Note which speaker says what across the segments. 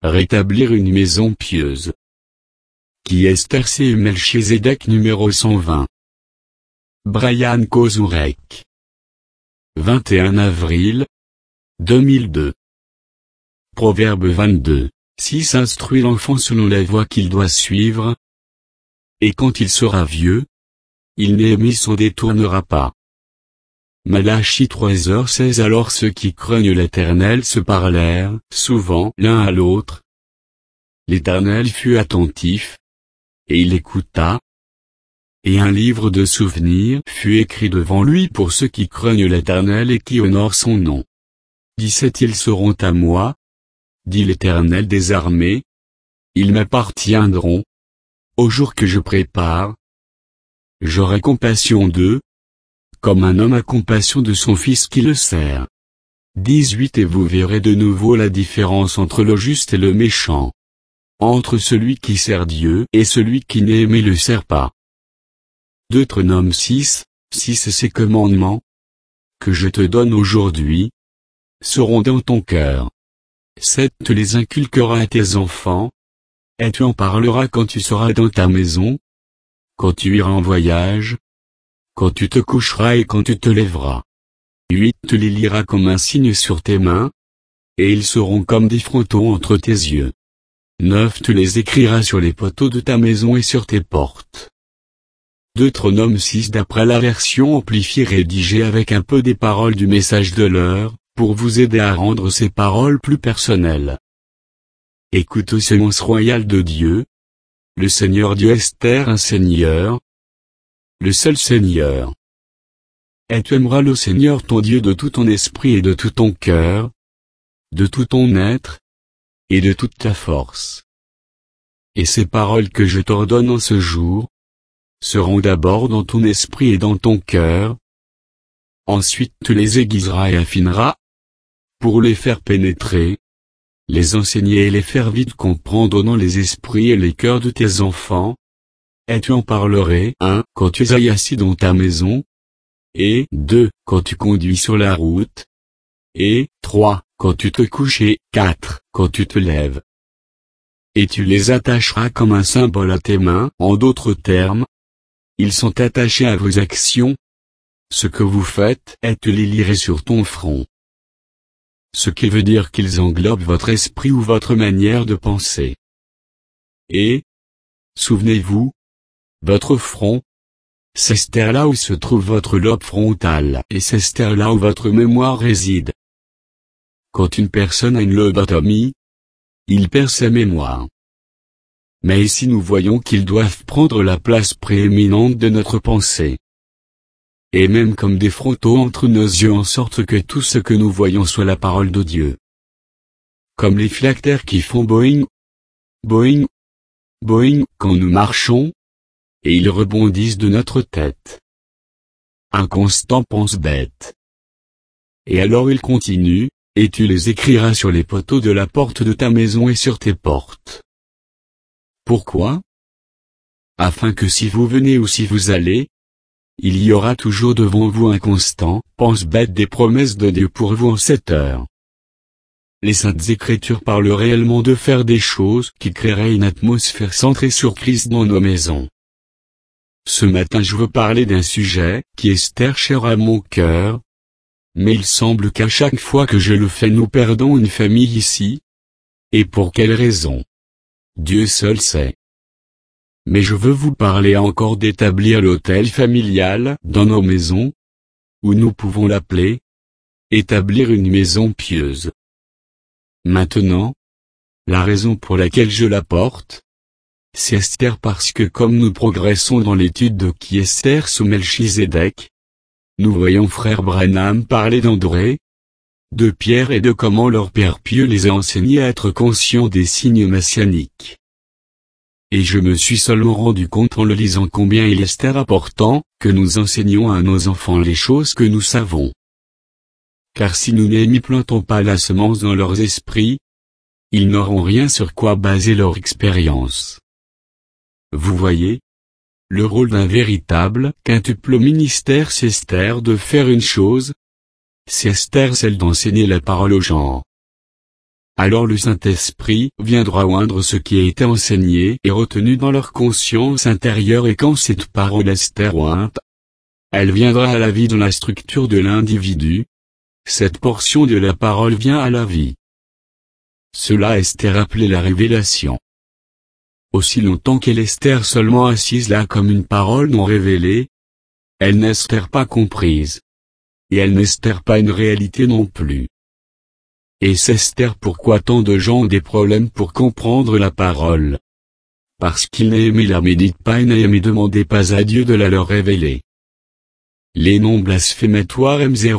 Speaker 1: Rétablir une maison pieuse. Qui Esther C. Melchizedek numéro 120. Brian Kozurek. 21 avril 2002. Proverbe 22, 6 Instruit l'enfant selon la voie qu'il doit suivre. Et quand il sera vieux, il s'en détournera pas. Malachie 3h16 Alors ceux qui craignent l'Éternel se parlèrent, souvent, l'un à l'autre. L'Éternel fut attentif, et il écouta. Et un livre de souvenirs fut écrit devant lui pour ceux qui craignent l'Éternel et qui honorent son nom. 17 Ils seront à moi, dit l'Éternel des armées. Ils m'appartiendront. Au jour que je prépare, j'aurai compassion d'eux, comme un homme a compassion de son fils qui le sert. 18 Et vous verrez de nouveau la différence entre le juste et le méchant. Entre celui qui sert Dieu et celui qui le sert pas. Deutéronome 6, 6 Ces commandements que je te donne aujourd'hui seront dans ton cœur. 7 Tu les inculqueras à tes enfants, et tu en parleras quand tu seras dans ta maison, quand tu iras en voyage, quand tu te coucheras et quand tu te lèveras. 8 Tu les liras comme un signe sur tes mains, et ils seront comme des frontons entre tes yeux. 9 Tu les écriras sur les poteaux de ta maison et sur tes portes. Deutéronome 6 D'après la version amplifiée rédigée avec un peu des paroles du message de l'heure, pour vous aider à rendre ces paroles plus personnelles. Écoute aux semences royales de Dieu. Le Seigneur Dieu Esther un Seigneur. Le seul Seigneur. Et tu aimeras le Seigneur ton Dieu de tout ton esprit et de tout ton cœur, de tout ton être, et de toute ta force. Et ces paroles que je t'ordonne en ce jour, seront d'abord dans ton esprit et dans ton cœur. Ensuite tu les aiguiseras et affineras, pour les faire pénétrer, les enseigner et les faire vite comprendre dans les esprits et les cœurs de tes enfants. Et tu en parlerais, 1. Quand tu es assis dans ta maison, et 2. Quand tu conduis sur la route, et 3. Quand tu te couches et 4. Quand tu te lèves. Et tu les attacheras comme un symbole à tes mains, en d'autres termes, ils sont attachés à vos actions. Ce que vous faites, et tu les lirais sur ton front. Ce qui veut dire qu'ils englobent votre esprit ou votre manière de penser. Et, souvenez-vous, votre front, c'est là où se trouve votre lobe frontal, et c'est là où votre mémoire réside. Quand une personne a une lobotomie, il perd sa mémoire. Mais ici nous voyons qu'ils doivent prendre la place prééminente de notre pensée. Et même comme des frontaux entre nos yeux en sorte que tout ce que nous voyons soit la parole de Dieu. Comme les phylactères qui font boing, boing, boing quand nous marchons, et ils rebondissent de notre tête. Un constant pense-bête. Et alors il continue, et tu les écriras sur les poteaux de la porte de ta maison et sur tes portes. Pourquoi? Afin que si vous venez ou si vous allez, il y aura toujours devant vous un constant pense-bête des promesses de Dieu pour vous en cette heure. Les Saintes Écritures parlent réellement de faire des choses qui créeraient une atmosphère centrée sur Christ dans nos maisons. Ce matin je veux parler d'un sujet qui est cher à mon cœur, mais il semble qu'à chaque fois que je le fais nous perdons une famille ici. Et pour quelle raison? Dieu seul sait. Mais je veux vous parler encore d'établir l'autel familial dans nos maisons, ou nous pouvons l'appeler établir une maison pieuse. Maintenant, la raison pour laquelle je l'apporte, c'est Esther parce que comme nous progressons dans l'étude de qui est Esther sous Melchizedek, nous voyons frère Branham parler d'André, de Pierre et de comment leur père pieux les a enseignés à être conscients des signes messianiques. Et je me suis seulement rendu compte en le lisant combien il est important que nous enseignions à nos enfants les choses que nous savons. Car si nous n'y plantons pas la semence dans leurs esprits, ils n'auront rien sur quoi baser leur expérience. Vous voyez? Le rôle d'un véritable quintuple ministère c'est Esther de faire une chose, c'est Esther celle d'enseigner la parole aux gens. Alors le Saint-Esprit viendra oindre ce qui a été enseigné et retenu dans leur conscience intérieure, et quand cette parole Esther ointe, elle viendra à la vie dans la structure de l'individu. Cette portion de la parole vient à la vie. Cela Esther appelait la révélation. Aussi longtemps qu'elle Esther seulement assise là comme une parole non révélée, elle n'Esther pas comprise. Et elle n'Esther pas une réalité non plus. Et c'est Esther pourquoi tant de gens ont des problèmes pour comprendre la parole. Parce qu'ils n'aimaient la méditent pas et n'aimaient demander pas à Dieu de la leur révéler. Les noms blasphématoires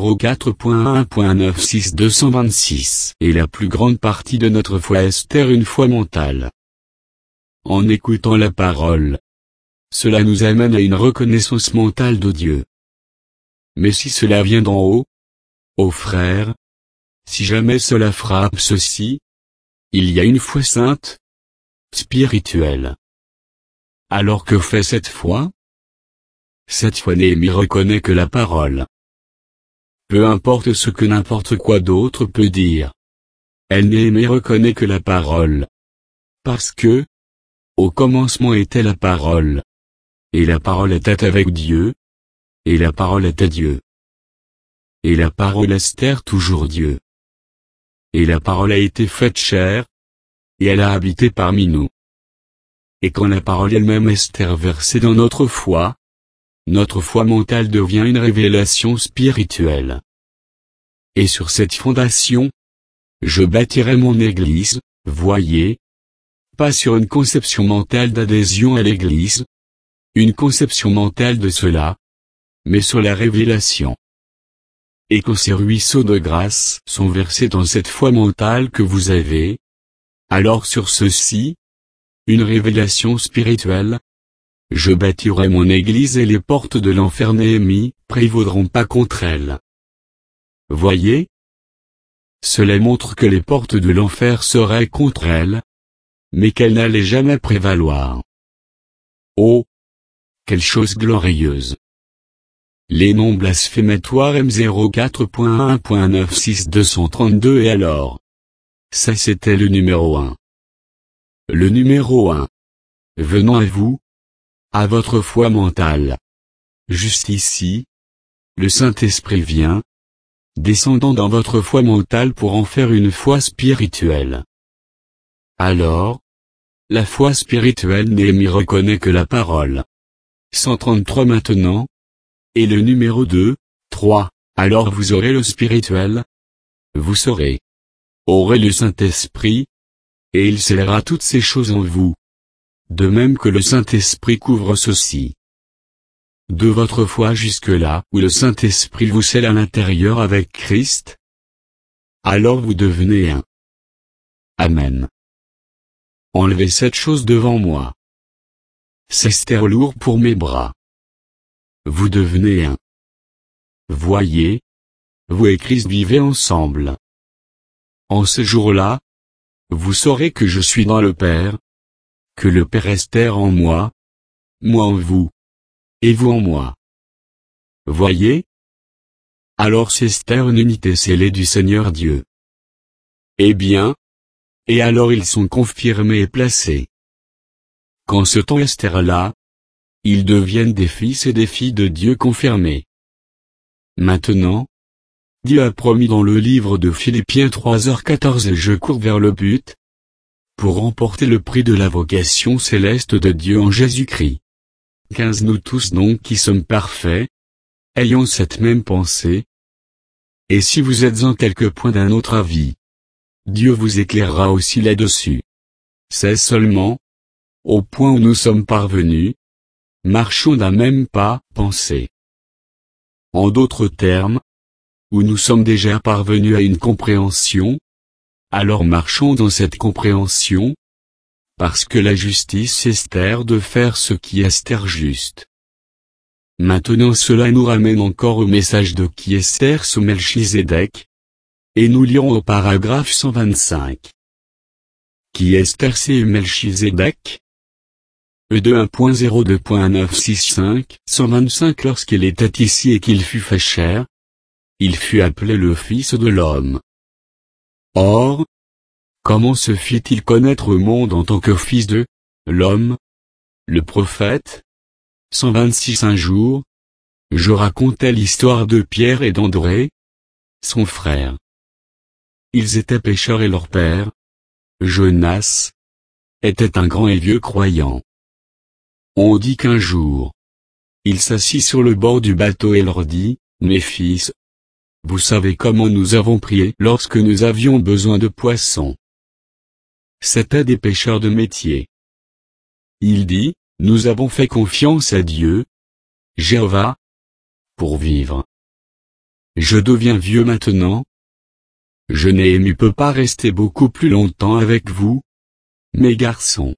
Speaker 1: M04.1.96 et la plus grande partie de notre foi Esther une foi mentale. En écoutant la parole, cela nous amène à une reconnaissance mentale de Dieu. Mais si cela vient d'en haut, ô frères, si jamais cela frappe ceci, il y a une foi sainte, spirituelle. Alors que fait cette foi? Cette fois Néhémie reconnaît que la parole, peu importe ce que n'importe quoi d'autre peut dire, elle Néhémie reconnaît que la parole, parce que, au commencement était la parole, et la parole était avec Dieu, et la parole était Dieu. Et la parole Esther toujours Dieu. Et la parole a été faite chair, et elle a habité parmi nous. Et quand la parole elle-même Esther versée dans notre foi mentale devient une révélation spirituelle. Et sur cette fondation, je bâtirai mon Église, voyez, pas sur une conception mentale d'adhésion à l'Église, une conception mentale de cela, mais sur la révélation. Et quand ces ruisseaux de grâce sont versés dans cette foi mentale que vous avez, alors sur ceci, une révélation spirituelle, je bâtirai mon Église et les portes de l'enfer Néhémie prévaudront pas contre elle. Voyez? Cela montre que les portes de l'enfer seraient contre elle, mais qu'elles n'allaient jamais prévaloir. Oh! Quelle chose glorieuse! Les noms blasphématoires M04.1.96 et alors? Ça c'était le numéro 1. Le numéro 1. Venant à vous, à votre foi mentale. Juste ici, le Saint-Esprit vient, descendant dans votre foi mentale pour en faire une foi spirituelle. Alors, la foi spirituelle Néhémie reconnaît que la parole. 133 maintenant. Et le numéro 2, 3, alors vous aurez le spirituel. Vous saurez. Aurez le Saint-Esprit. Et il scellera toutes ces choses en vous. De même que le Saint-Esprit couvre ceci. De votre foi jusque-là où le Saint-Esprit vous scelle à l'intérieur avec Christ. Alors vous devenez un. Amen. Enlevez cette chose devant moi. C'est lourd pour mes bras. Vous devenez un. Voyez, vous et Christ vivez ensemble. En ce jour-là, vous saurez que je suis dans le Père, que le Père Esther en moi en vous, et vous en moi. Voyez? Alors c'est Esther une unité scellée du Seigneur Dieu. Eh bien, et alors ils sont confirmés et placés. Quand ce temps Esther-là, ils deviennent des fils et des filles de Dieu confirmés. Maintenant, Dieu a promis dans le livre de Philippiens 3h14 et je cours vers le but, pour remporter le prix de la vocation céleste de Dieu en Jésus-Christ. 15 Nous tous donc qui sommes parfaits, ayons cette même pensée. Et si vous êtes en quelque point d'un autre avis, Dieu vous éclairera aussi là-dessus. C'est seulement, au point où nous sommes parvenus, marchons d'un même pas, pensée. En d'autres termes, où nous sommes déjà parvenus à une compréhension, alors marchons dans cette compréhension, parce que la justice Esther de faire ce qui est Esther juste. Maintenant cela nous ramène encore au message de qui Esther sous Melchizedek, et nous lirons au paragraphe 125. Qui Esther c'est Melchizedek? E2 1.02.965 125 Lorsqu'il était ici et qu'il fut fait chair, il fut appelé le Fils de l'homme. Or, comment se fit-il connaître au monde en tant que fils de l'homme, le prophète? 126. Un jour, je racontais l'histoire de Pierre et d'André, son frère. Ils étaient pécheurs et leur père, Jonas, était un grand et vieux croyant. On dit qu'un jour, il s'assit sur le bord du bateau et leur dit, « Mes fils, vous savez comment nous avons prié lorsque nous avions besoin de poissons. » C'étaient des pêcheurs de métier. Il dit, « Nous avons fait confiance à Dieu, Jéhovah, pour vivre. Je deviens vieux maintenant. Je ne peux pas rester beaucoup plus longtemps avec vous, mes garçons.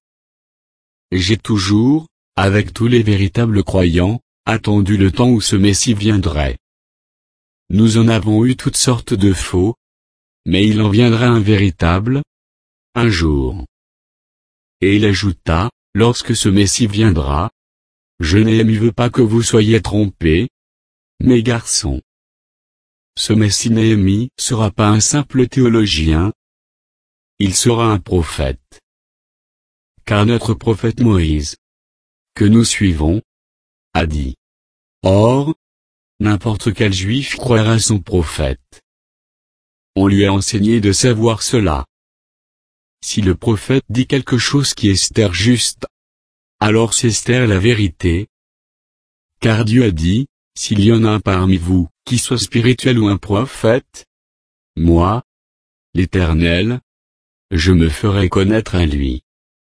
Speaker 1: J'ai toujours, avec tous les véritables croyants, attendu le temps où ce Messie viendrait. Nous en avons eu toutes sortes de faux, mais il en viendra un véritable, un jour. » Et il ajouta, « Lorsque ce Messie viendra, je ne veux pas que vous soyez trompés, mes garçons. Ce Messie Néhémie sera pas un simple théologien, il sera un prophète. Car notre prophète Moïse, que nous suivons, a dit. Or, n'importe quel juif croira son prophète. On lui a enseigné de savoir cela. Si le prophète dit quelque chose qui est juste, alors c'est la vérité. Car Dieu a dit, s'il y en a un parmi vous, qui soit spirituel ou un prophète, moi, l'Éternel, je me ferai connaître à lui.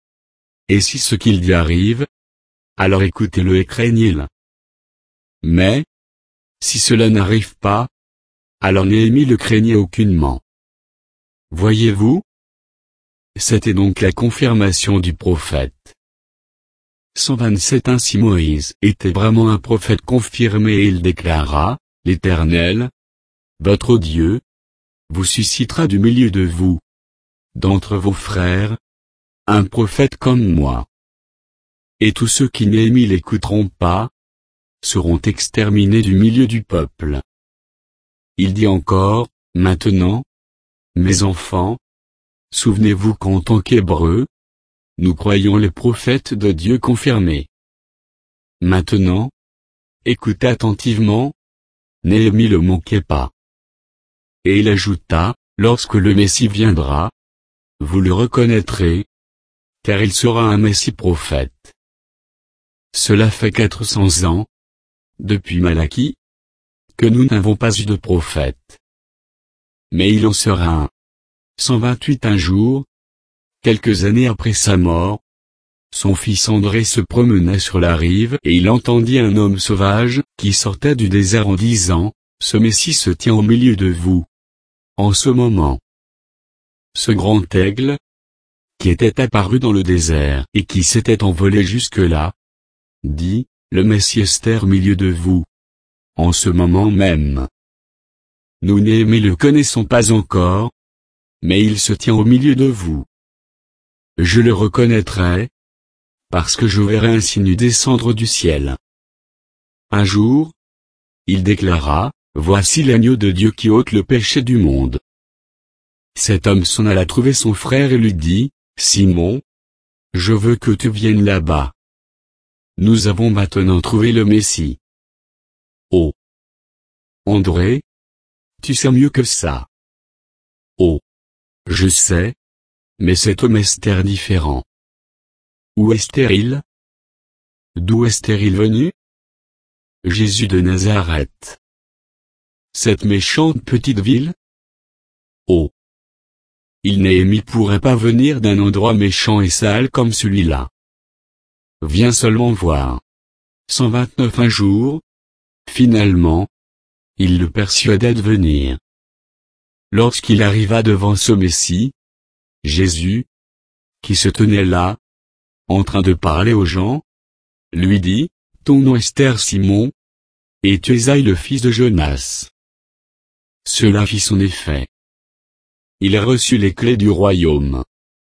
Speaker 1: Et si ce qu'il dit arrive, alors écoutez-le et craignez-le. Mais, si cela n'arrive pas, alors Néhémie le craignait aucunement. Voyez-vous? C'était donc la confirmation du prophète. 127. Ainsi Moïse était vraiment un prophète confirmé et il déclara, « L'Éternel, votre Dieu, vous suscitera du milieu de vous, d'entre vos frères, un prophète comme moi. Et tous ceux qui Néhémie l'écouteront pas, seront exterminés du milieu du peuple. » Il dit encore, « Maintenant, mes enfants, souvenez-vous qu'en tant qu'Hébreux, nous croyons les prophètes de Dieu confirmés. Maintenant, écoutez attentivement, Néhémie le manquait pas. » Et il ajouta, « Lorsque le Messie viendra, vous le reconnaîtrez, car il sera un Messie prophète. » Cela fait 400 ans, depuis Malachie, que nous n'avons pas eu de prophète. Mais il en sera un. 128. Un jour, quelques années après sa mort, son fils André se promenait sur la rive et il entendit un homme sauvage, qui sortait du désert en disant, « Ce Messie se tient au milieu de vous. » En ce moment, ce grand aigle, qui était apparu dans le désert et qui s'était envolé jusque-là, dit, « Le Messie est au milieu de vous. » En ce moment même. Nous Néhémie le connaissons pas encore, mais il se tient au milieu de vous. Je le reconnaîtrai, parce que je verrai un signe descendre du ciel. Un jour, il déclara, « Voici l'agneau de Dieu qui ôte le péché du monde. » Cet homme s'en alla trouver son frère et lui dit, « Simon, je veux que tu viennes là-bas. Nous avons maintenant trouvé le Messie. » Oh! André, tu sais mieux que ça. Oh! Je sais, mais cet homme est différent. Où est-il? D'où est-il venu? Jésus de Nazareth. Cette méchante petite ville? Oh! Néhémie pourrait pas venir d'un endroit méchant et sale comme celui-là. Viens seulement voir. 129. Un jour, finalement, il le persuada de venir. Lorsqu'il arriva devant ce Messie, Jésus, qui se tenait là, en train de parler aux gens, lui dit, « Ton nom est Simon, et tu es le fils de Jonas. » Cela fit son effet. Il a reçu les clés du royaume.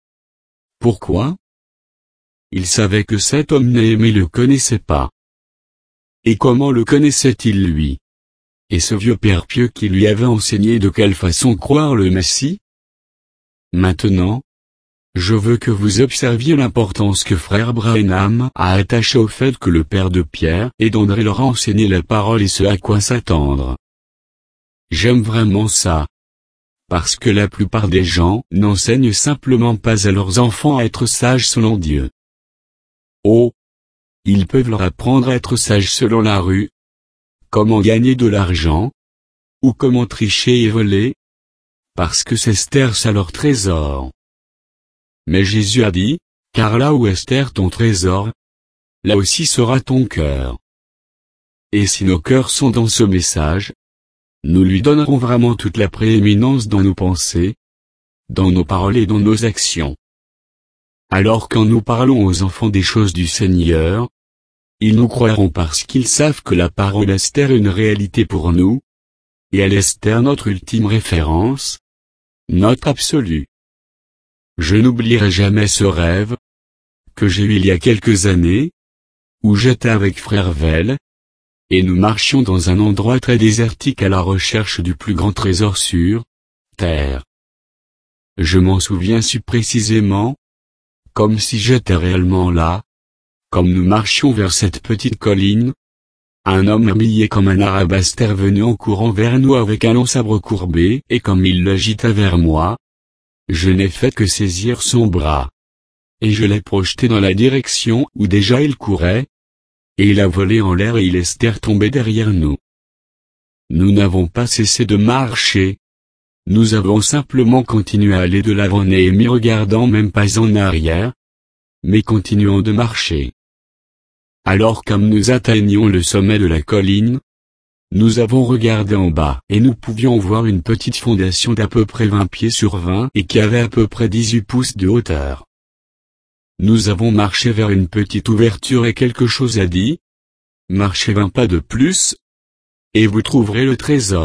Speaker 1: Pourquoi? Il savait que cet homme Néhémie le connaissait pas. Et comment le connaissait-il lui? Et ce vieux père pieux qui lui avait enseigné de quelle façon croire le Messie? Maintenant, je veux que vous observiez l'importance que frère Branham a attachée au fait que le père de Pierre et d'André leur a enseigné la parole et ce à quoi s'attendre. J'aime vraiment ça. Parce que la plupart des gens n'enseignent simplement pas à leurs enfants à être sages selon Dieu. Oh! Ils peuvent leur apprendre à être sages selon la rue. Comment gagner de l'argent? Ou comment tricher et voler? Parce que c'est ça leur trésor. Mais Jésus a dit, car là où est ton trésor, là aussi sera ton cœur. Et si nos cœurs sont dans ce message, nous lui donnerons vraiment toute la prééminence dans nos pensées, dans nos paroles et dans nos actions. Alors quand nous parlons aux enfants des choses du Seigneur, ils nous croiront parce qu'ils savent que la parole est une réalité pour nous, et elle est notre ultime référence, notre absolu. Je n'oublierai jamais ce rêve, que j'ai eu il y a quelques années, où j'étais avec frère Vell, et nous marchions dans un endroit très désertique à la recherche du plus grand trésor sur terre. Je m'en souviens si précisément, comme si j'étais réellement là, comme nous marchions vers cette petite colline, un homme habillé comme un arabe est venu en courant vers nous avec un long sabre courbé et comme il l'agita vers moi, je n'ai fait que saisir son bras. Et je l'ai projeté dans la direction où déjà il courait, et il a volé en l'air et il est tombé derrière nous. Nous n'avons pas cessé de marcher. Nous avons simplement continué à aller de l'avant Néhémie regardant même pas en arrière, mais continuant de marcher. Alors comme nous atteignions le sommet de la colline, nous avons regardé en bas et nous pouvions voir une petite fondation d'à peu près 20 pieds sur 20 et qui avait à peu près 18 pouces de hauteur. Nous avons marché vers une petite ouverture et quelque chose a dit, « Marchez 20 pas de plus, et vous trouverez le trésor. »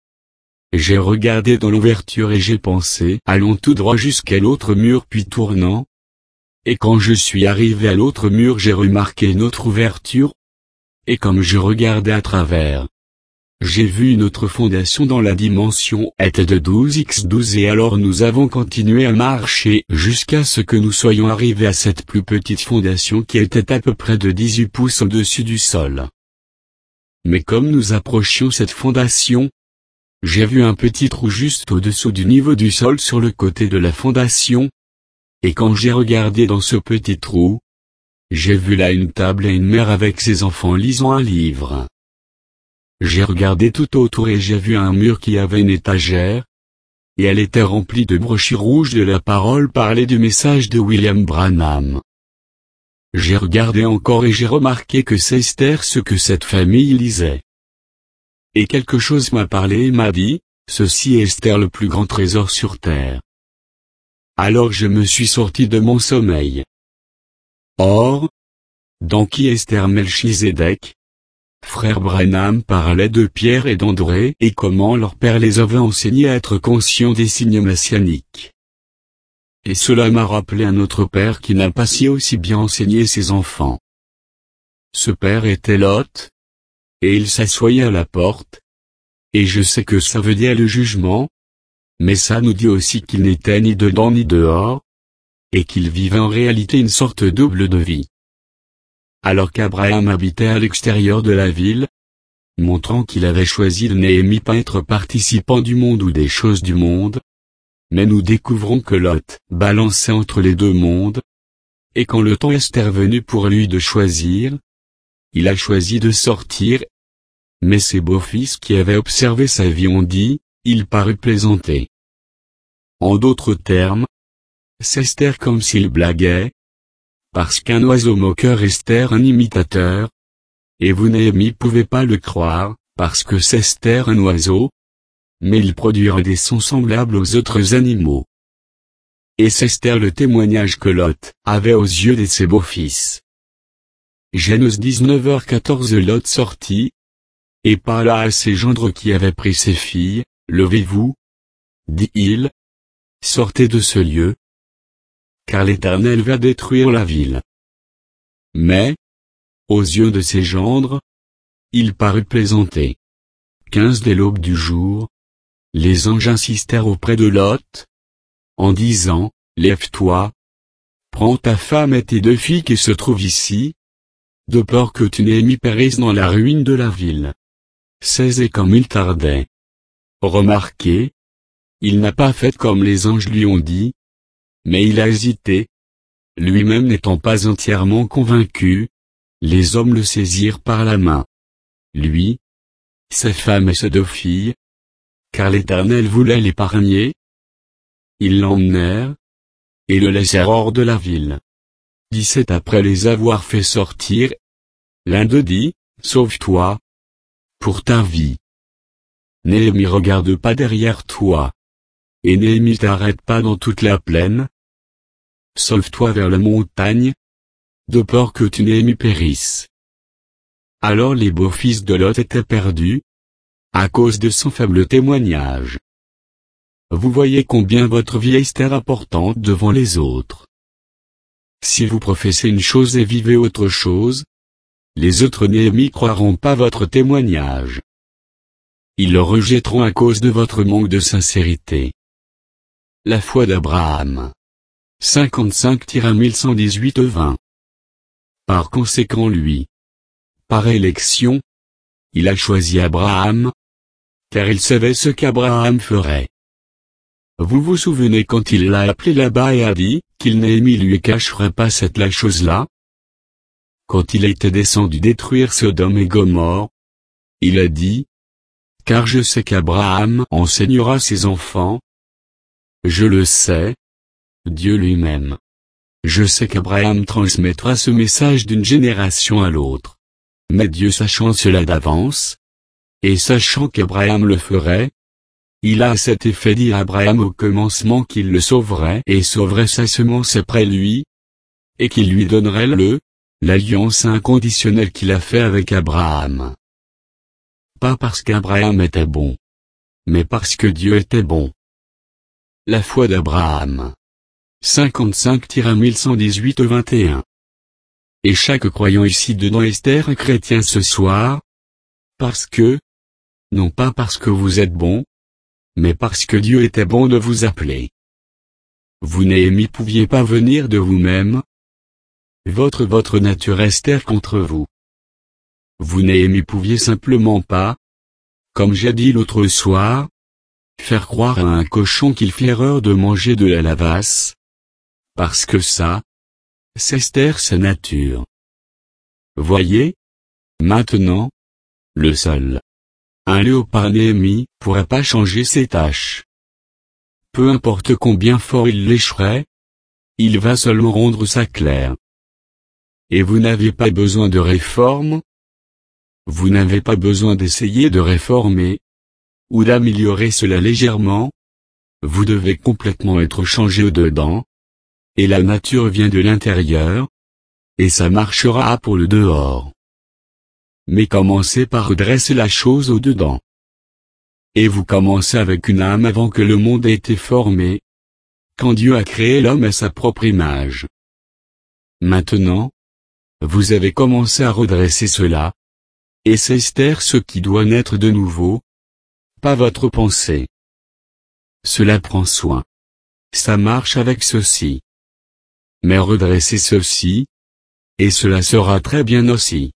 Speaker 1: J'ai regardé dans l'ouverture et j'ai pensé, allons tout droit jusqu'à l'autre mur puis tournant. Et quand je suis arrivé à l'autre mur j'ai remarqué une autre ouverture. Et comme je regardais à travers, j'ai vu une autre fondation dans la dimension était de 12x12 et alors nous avons continué à marcher jusqu'à ce que nous soyons arrivés à cette plus petite fondation qui était à peu près de 18 pouces au-dessus du sol. Mais comme nous approchions cette fondation, j'ai vu un petit trou juste au-dessous du niveau du sol sur le côté de la fondation. Et quand j'ai regardé dans ce petit trou, j'ai vu là une table et une mère avec ses enfants lisant un livre. J'ai regardé tout autour et j'ai vu un mur qui avait une étagère, et elle était remplie de brochures rouges de la parole parlée du message de William Branham. J'ai regardé encore et j'ai remarqué que c'est ce que cette famille lisait. Et quelque chose m'a parlé et m'a dit, ceci est le plus grand trésor sur terre. Alors je me suis sorti de mon sommeil. Or, dans qui est Melchizedek? Frère Branham parlait de Pierre et d'André et comment leur père les avait enseignés à être conscients des signes messianiques. Et cela m'a rappelé un autre père qui n'a pas si aussi bien enseigné ses enfants. Ce père était Lot, et il s'assoyait à la porte. Et je sais que ça veut dire le jugement, mais ça nous dit aussi qu'il n'était ni dedans ni dehors, et qu'il vivait en réalité une sorte double de vie. Alors qu'Abraham habitait à l'extérieur de la ville, montrant qu'il avait choisi de Néhémie pas être participant du monde ou des choses du monde, mais nous découvrons que Lot balançait entre les deux mondes, et quand le temps est venu pour lui de choisir, il a choisi de sortir, mais ses beaux-fils qui avaient observé sa vie ont dit, il parut plaisanter. En d'autres termes, c'est comme s'il blaguait, parce qu'un oiseau moqueur est un imitateur, et vous Néhémie pouvez pas le croire, parce que c'est un oiseau, mais il produira des sons semblables aux autres animaux. Et c'est le témoignage que Lot avait aux yeux de ses beaux-fils. Genèse 19h14 Lot sortit, et parla à ses gendres qui avaient pris ses filles, levez-vous, dit-il, sortez de ce lieu, car l'Éternel va détruire la ville. Mais, aux yeux de ses gendres, il parut plaisanter. 15 dès l'aube du jour, les anges insistèrent auprès de Lot, en disant, lève-toi, prends ta femme et tes 2 filles qui se trouvent ici, de peur que tu Néhémie périsse dans la ruine de la ville. 16 Et comme il tardait. Remarquez, il n'a pas fait comme les anges lui ont dit, mais il a hésité. Lui-même n'étant pas entièrement convaincu, les hommes le saisirent par la main. Lui, ses femmes et ses 2 filles, car l'Éternel voulait l'épargner. Ils l'emmenèrent, et le laissèrent hors de la ville. 17 Après les avoir fait sortir, l'un d'eux dit, sauve-toi, pour ta vie. Néhémie regarde pas derrière toi. Et Néhémie t'arrête pas dans toute la plaine. Sauve-toi vers la montagne, de peur que tu Néhémie périsse. Alors les beaux-fils de Lot étaient perdus, à cause de son faible témoignage. Vous voyez combien votre vie est importante devant les autres. Si vous professez une chose et vivez autre chose, les autres Néhémie croiront pas votre témoignage. Ils le rejetteront à cause de votre manque de sincérité. La foi d'Abraham. 55-1118-20. Par conséquent lui, par élection, il a choisi Abraham, car il savait ce qu'Abraham ferait. Vous vous souvenez quand il l'a appelé là-bas et a dit, qu'il Néhémie lui cacherait pas la chose-là? Quand il était descendu détruire Sodome et Gomorrhe, il a dit, car je sais qu'Abraham enseignera ses enfants. Je le sais, Dieu lui-même. Je sais qu'Abraham transmettra ce message d'une génération à l'autre. Mais Dieu sachant cela d'avance, et sachant qu'Abraham le ferait, il a à cet effet dit à Abraham au commencement qu'il le sauverait et sauverait sa semence après lui, et qu'il lui donnerait l'alliance inconditionnelle qu'il a fait avec Abraham. Pas parce qu'Abraham était bon, mais parce que Dieu était bon. La foi d'Abraham. 55-1118-21. Et chaque croyant ici dedans est un chrétien ce soir, parce que, non pas parce que vous êtes bon, mais parce que Dieu était bon de vous appeler. Vous Néhémie pouviez pas venir de vous-même. Votre nature est contre vous. Vous Néhémie pouviez simplement pas, comme j'ai dit l'autre soir, faire croire à un cochon qu'il fait erreur de manger de la lavasse, parce que ça, c'est sa nature. Voyez, maintenant, le seul, un léopard Néhémie pourrait pas changer ses tâches. Peu importe combien fort il lécherait, il va seulement rendre ça clair. Et vous n'avez pas besoin de réforme. Vous n'avez pas besoin d'essayer de réformer, ou d'améliorer cela légèrement. Vous devez complètement être changé au-dedans, et la nature vient de l'intérieur, et ça marchera pour le dehors. Mais commencez par redresser la chose au-dedans. Et vous commencez avec une âme avant que le monde ait été formé, quand Dieu a créé l'homme à sa propre image. Maintenant, vous avez commencé à redresser cela, et c'est ce qui doit naître de nouveau, pas votre pensée. Cela prend soin. Ça marche avec ceci. Mais redressez ceci, et cela sera très bien aussi.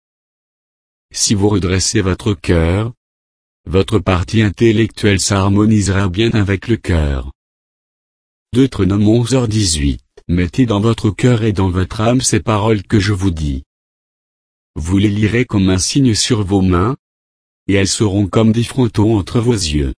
Speaker 1: Si vous redressez votre cœur, votre partie intellectuelle s'harmonisera bien avec le cœur. Deutéronome 11h18. Mettez dans votre cœur et dans votre âme ces paroles que je vous dis. Vous les lirez comme un signe sur vos mains, et elles seront comme des frontons entre vos yeux.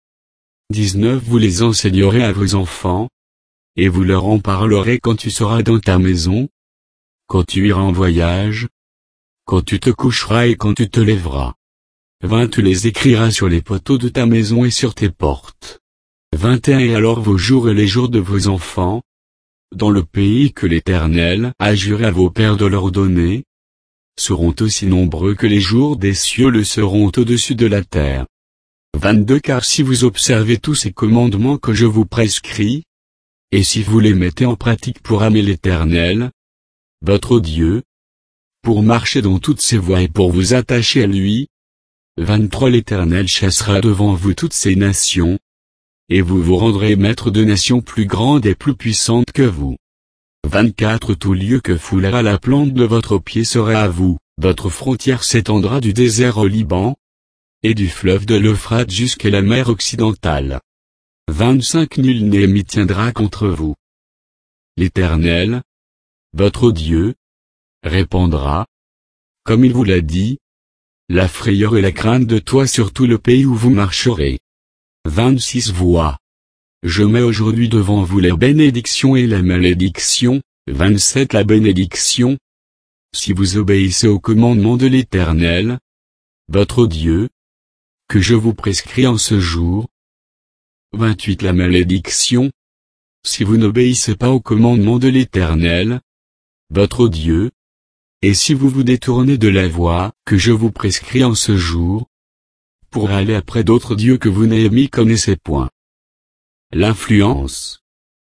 Speaker 1: 19 Vous les enseignerez à vos enfants, et vous leur en parlerez quand tu seras dans ta maison, quand tu iras en voyage, quand tu te coucheras et quand tu te lèveras. 20 Tu les écriras sur les poteaux de ta maison et sur tes portes. 21 Et alors vos jours et les jours de vos enfants, dans le pays que l'Éternel a juré à vos pères de leur donner, seront aussi nombreux que les jours des cieux le seront au-dessus de la terre. 22 Car si vous observez tous ces commandements que je vous prescris, et si vous les mettez en pratique pour aimer l'Éternel, votre Dieu, pour marcher dans toutes ses voies et pour vous attacher à lui, 23 L'Éternel chassera devant vous toutes ces nations, et vous vous rendrez maître de nations plus grandes et plus puissantes que vous. 24 Tout lieu que foulera la plante de votre pied sera à vous, votre frontière s'étendra du désert au Liban, et du fleuve de l'Euphrate jusqu'à la mer occidentale. 25 Nul ennemi tiendra contre vous. L'Éternel, votre Dieu, répondra, comme il vous l'a dit, la frayeur et la crainte de toi sur tout le pays où vous marcherez. 26 Voix. Je mets aujourd'hui devant vous la bénédiction et la malédiction. 27 La bénédiction. Si vous obéissez au commandement de l'Éternel, votre Dieu, que je vous prescris en ce jour. 28 La malédiction. Si vous n'obéissez pas au commandement de l'Éternel, votre Dieu, et si vous vous détournez de la voie que je vous prescris en ce jour, pour aller après d'autres dieux que vous n'aimez connaissez point. L'influence.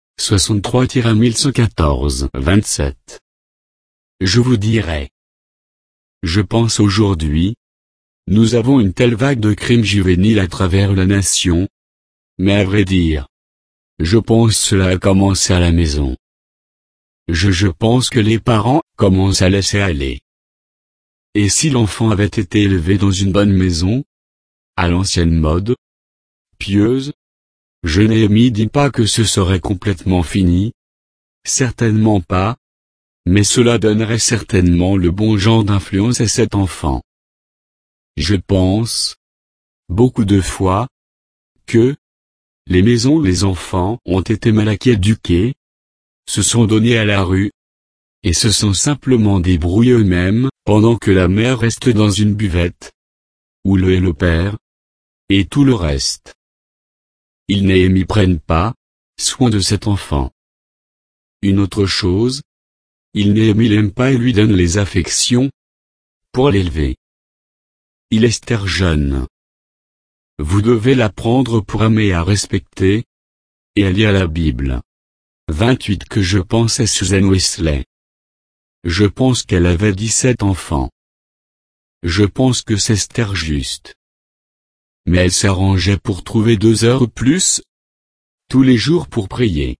Speaker 1: 63-1114 27. Je vous dirai. Je pense aujourd'hui. Nous avons une telle vague de crimes juvéniles à travers la nation. Mais à vrai dire, je pense cela a commencé à la maison. Je pense que les parents commencent à laisser aller. Et si l'enfant avait été élevé dans une bonne maison, à l'ancienne mode, pieuse, je n'ai dit pas que ce serait complètement fini. Certainement pas. Mais cela donnerait certainement le bon genre d'influence à cet enfant. Je pense, beaucoup de fois, que les maisons où les enfants ont été mal éduqués, se sont donnés à la rue, et se sont simplement débrouillés eux-mêmes, pendant que la mère reste dans une buvette, où le et le père, et tout le reste. Ils n'y prennent pas soin de cet enfant. Une autre chose, ils l'aiment pas et lui donnent les affections pour l'élever. Il est jeune. Vous devez l'apprendre pour aimer à respecter et à lire la Bible. 28 Que je pense à Susan Wesley. Je pense qu'elle avait 17 enfants. Je pense que c'est juste. Mais elle s'arrangeait pour trouver 2 heures plus tous les jours pour prier.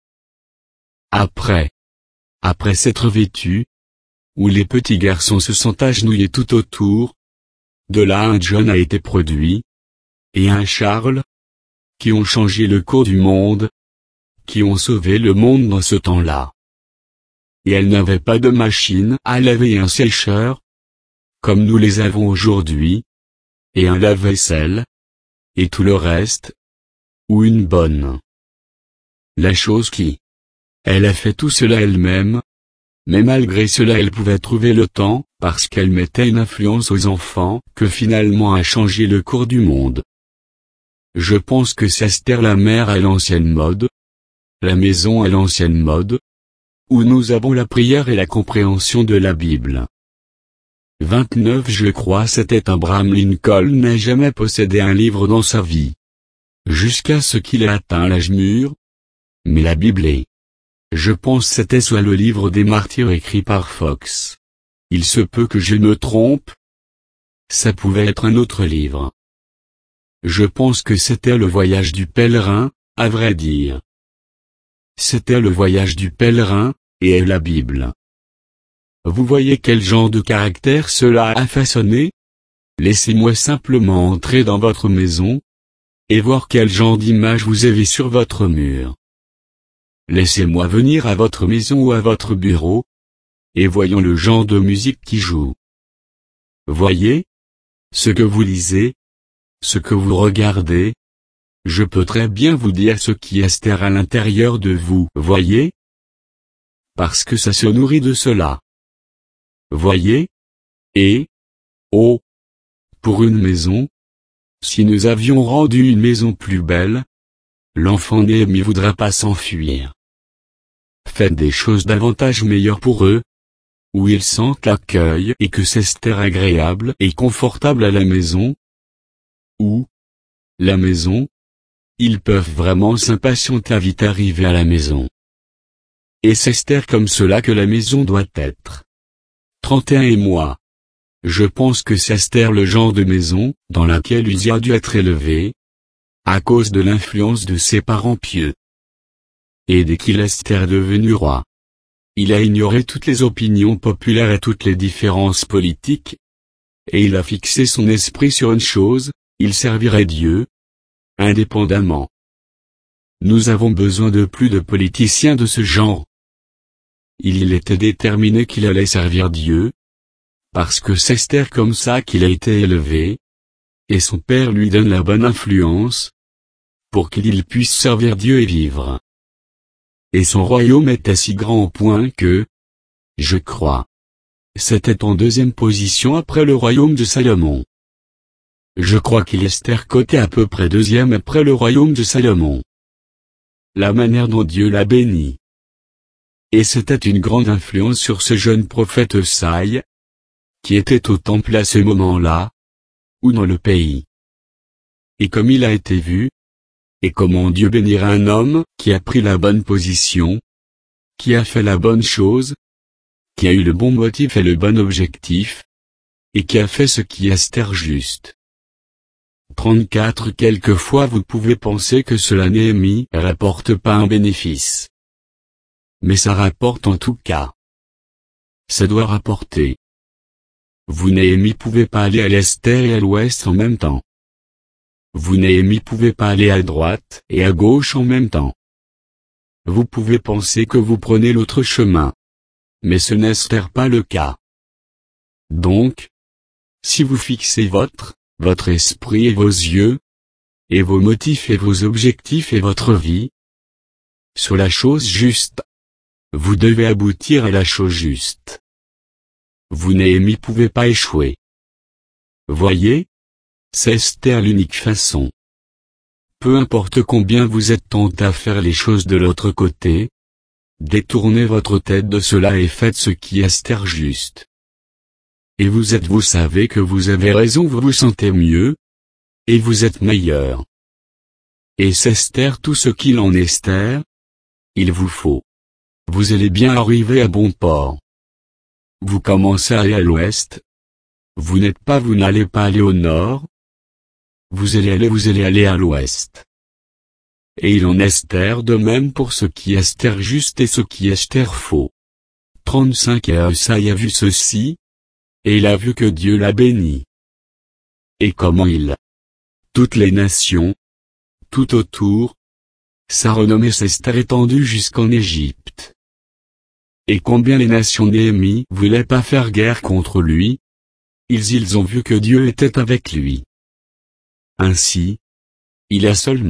Speaker 1: Après s'être vêtue, où les petits garçons se sont agenouillés tout autour, de là un John a été produit, et un Charles, qui ont changé le cours du monde, qui ont sauvé le monde dans ce temps-là. Et elle n'avait pas de machine à laver et un sécheur, comme nous les avons aujourd'hui, et un lave-vaisselle, et tout le reste, ou une bonne. La chose qui, elle a fait tout cela elle-même, mais malgré cela elle pouvait trouver le temps, parce qu'elle mettait une influence aux enfants, que finalement a changé le cours du monde. Je pense que c'est Esther la mère à l'ancienne mode, la maison à l'ancienne mode, où nous avons la prière et la compréhension de la Bible. 29 Je crois c'était Abraham Lincoln n'a jamais possédé un livre dans sa vie. Jusqu'à ce qu'il ait atteint l'âge mûr. Mais la Bible est. Je pense c'était soit le livre des martyrs écrit par Fox. Il se peut que je me trompe. Ça pouvait être un autre livre. Je pense que c'était le voyage du pèlerin, à vrai dire. C'était le voyage du pèlerin, et la Bible. Vous voyez quel genre de caractère cela a façonné? Laissez-moi simplement entrer dans votre maison, et voir quel genre d'image vous avez sur votre mur. Laissez-moi venir à votre maison ou à votre bureau, et voyons le genre de musique qui joue. Voyez, ce que vous lisez, ce que vous regardez, je peux très bien vous dire ce qui est à l'intérieur de vous. Voyez? Parce que ça se nourrit de cela. Voyez? Et, oh, pour une maison, si nous avions rendu une maison plus belle, l'enfant né n'y voudra pas s'enfuir. Faites des choses davantage meilleures pour eux, où ils sentent l'accueil et que c'est agréable et confortable à la maison, ou, la maison, ils peuvent vraiment s'impatienter à vite arriver à la maison. Et c'est comme cela que la maison doit être. 31 Et moi. Je pense que c'est le genre de maison, dans laquelle il a dû être élevé. à cause de l'influence de ses parents pieux. Et dès qu'il est devenu roi, il a ignoré toutes les opinions populaires et toutes les différences politiques, et il a fixé son esprit sur une chose, il servirait Dieu, indépendamment. Nous avons besoin de plus de politiciens de ce genre. Il était déterminé qu'il allait servir Dieu, parce que c'est Esther comme ça qu'il a été élevé, et son père lui donne la bonne influence, pour qu'il puisse servir Dieu et vivre. Et son royaume était si grand au point que, je crois, c'était en deuxième position après le royaume de Salomon. Je crois qu'il est coté à peu près deuxième après le royaume de Salomon. La manière dont Dieu l'a béni. Et c'était une grande influence sur ce jeune prophète Osaïe, qui était au temple à ce moment-là, ou dans le pays. Et comme il a été vu, et comment Dieu bénira un homme qui a pris la bonne position, qui a fait la bonne chose, qui a eu le bon motif et le bon objectif, et qui a fait ce qui est juste. 34 Quelquefois vous pouvez penser que cela Néhémie rapporte pas un bénéfice. Mais ça rapporte en tout cas. Ça doit rapporter. Vous Néhémie pouvez pas aller à l'est et à l'ouest en même temps. Vous Néhémie pouvez pas aller à droite et à gauche en même temps. Vous pouvez penser que vous prenez l'autre chemin. Mais ce n'est pas le cas. Donc, si vous fixez votre esprit et vos yeux, et vos motifs et vos objectifs et votre vie, sur la chose juste, vous devez aboutir à la chose juste. Vous Néhémie pouvez pas échouer. Voyez? C'est l'unique façon. Peu importe combien vous êtes tenté à faire les choses de l'autre côté, détournez votre tête de cela et faites ce qui est juste. Et vous savez que vous avez raison, vous vous sentez mieux, et vous êtes meilleur. Et c'est tout ce qu'il en est, il vous faut. Vous allez bien arriver à bon port. Vous commencez à aller à l'ouest. Vous n'allez pas aller au nord. Vous allez aller à l'ouest. Et il en est de même pour ce qui est juste et ce qui est faux. 35 Et Osaïe a vu ceci, et il a vu que Dieu l'a béni. Et comment toutes les nations, tout autour, sa renommée s'est étendue jusqu'en Égypte. Et combien les nations Néhémie voulaient pas faire guerre contre lui, ils ont vu que Dieu était avec lui. Ainsi, ils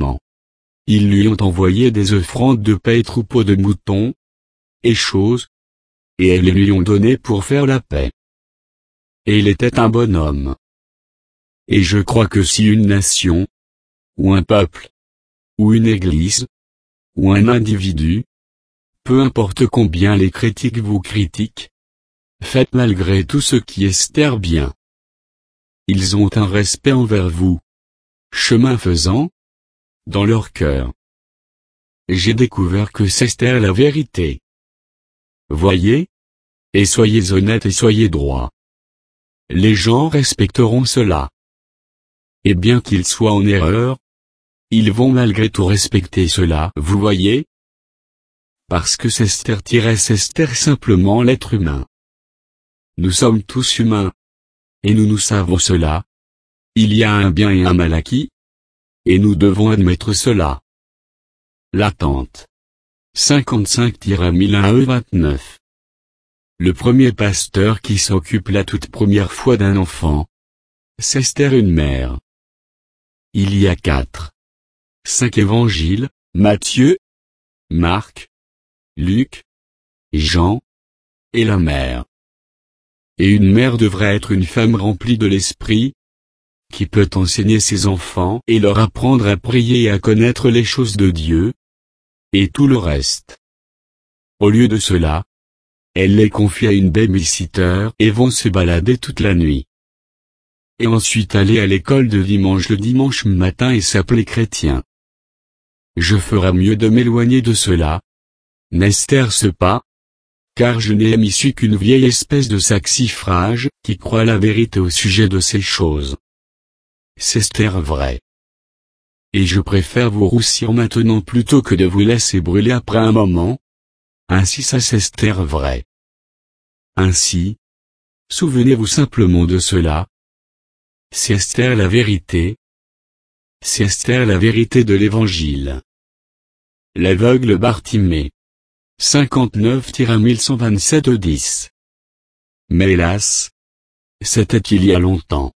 Speaker 1: lui ont envoyé des offrandes de paix et troupeaux de moutons, et choses, et elles les lui ont donné pour faire la paix. Et il était un bon homme. Et je crois que si une nation, ou un peuple, ou une église, ou un individu, peu importe combien les critiques vous critiquent, faites malgré tout ce qui est bien. Ils ont un respect envers vous. Chemin faisant, dans leur cœur. J'ai découvert que c'est la vérité. Voyez? Et soyez honnêtes et soyez droits. Les gens respecteront cela. Et bien qu'ils soient en erreur, ils vont malgré tout respecter cela, vous voyez? Parce que c'est simplement l'être humain. Nous sommes tous humains. Et nous savons cela. Il y a un bien et un mal acquis. Et nous devons admettre cela. L'attente. 55-1001-E29. Le premier pasteur qui s'occupe la toute première fois d'un enfant. C'est une mère. Il y a 5 évangiles, Matthieu, Marc, Luc, Jean, et la mère. Et une mère devrait être une femme remplie de l'esprit, qui peut enseigner ses enfants et leur apprendre à prier et à connaître les choses de Dieu, et tout le reste. Au lieu de cela, elle les confie à une babysitter et vont se balader toute la nuit. Et ensuite aller à l'école de dimanche le dimanche matin et s'appeler chrétien. Je ferais mieux de m'éloigner de cela. N'est-ce pas? Car je n'ai issu qu'une vieille espèce de saxifrage qui croit la vérité au sujet de ces choses. C'est vrai. et je préfère vous roussir maintenant plutôt que de vous laisser brûler après un moment. Ainsi ça c'est Esther vrai. Ainsi, souvenez-vous simplement de cela. C'est Esther la vérité. C'est Esther la vérité de l'Évangile. L'aveugle Bartimée. 59-1127-10. Mais hélas, c'était il y a longtemps.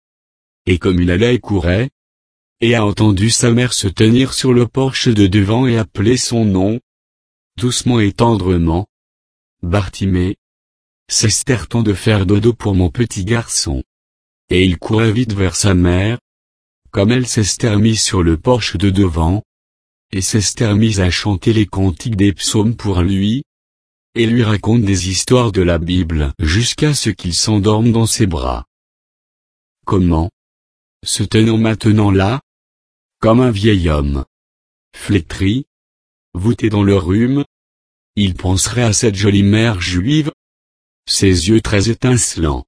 Speaker 1: Et comme il allait et courait, et a entendu sa mère se tenir sur le porche de devant et appeler son nom, doucement et tendrement, Bartimée, cesse-t-on de faire dodo pour mon petit garçon. Et il courait vite vers sa mère, comme elle s'est mise sur le porche de devant, et s'est mise à chanter les cantiques des psaumes pour lui, et lui raconte des histoires de la Bible jusqu'à ce qu'il s'endorme dans ses bras. Comment? Se tenant maintenant là, comme un vieil homme, flétri, voûté dans le rhume, il penserait à cette jolie mère juive, ses yeux très étincelants.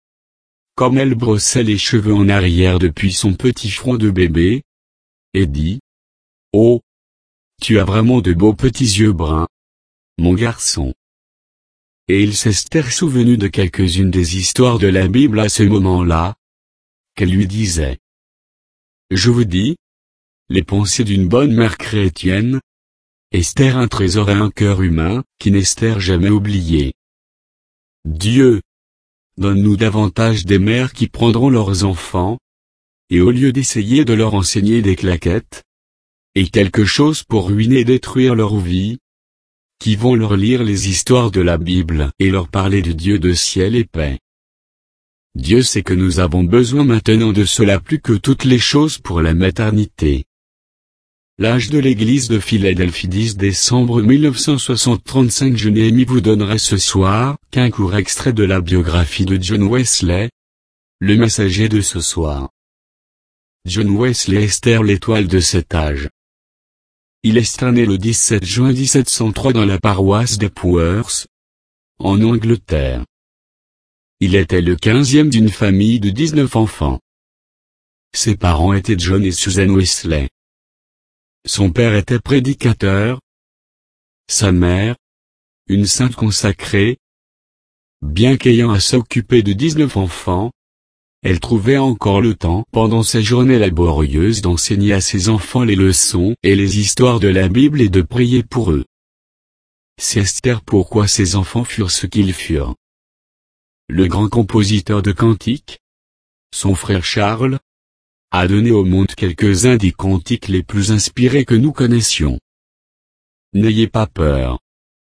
Speaker 1: Comme elle brossait les cheveux en arrière depuis son petit front de bébé, et dit, « Oh, tu as vraiment de beaux petits yeux bruns, mon garçon. » Et il s'est souvenu de quelques-unes des histoires de la Bible à ce moment-là, qu'elle lui disait. Je vous dis, les pensées d'une bonne mère chrétienne, Esther un trésor et un cœur humain, qui n'Esther jamais oublié. Dieu, donne-nous davantage des mères qui prendront leurs enfants, et au lieu d'essayer de leur enseigner des claquettes, et quelque chose pour ruiner et détruire leur vie, qui vont leur lire les histoires de la Bible et leur parler du Dieu de ciel et paix. Dieu sait que nous avons besoin maintenant de cela plus que toutes les choses pour la maternité. L'âge de l'église de Philadelphie 10 décembre 1960 35 Je n'ai vous donnerai ce soir qu'un court extrait de la biographie de John Wesley, le messager de ce soir. John Wesley Esther l'étoile de cet âge. Il est né le 17 juin 1703 dans la paroisse des Powers, en Angleterre. Il était le 15e d'une famille de 19 enfants. Ses parents étaient John et Susan Wesley. Son père était prédicateur. Sa mère, une sainte consacrée. Bien qu'ayant à s'occuper de 19 enfants, elle trouvait encore le temps pendant ses journées laborieuses d'enseigner à ses enfants les leçons et les histoires de la Bible et de prier pour eux. C'est Esther pourquoi ses enfants furent ce qu'ils furent. Le grand compositeur de cantiques, son frère Charles, a donné au monde quelques-uns des cantiques les plus inspirés que nous connaissions. N'ayez pas peur.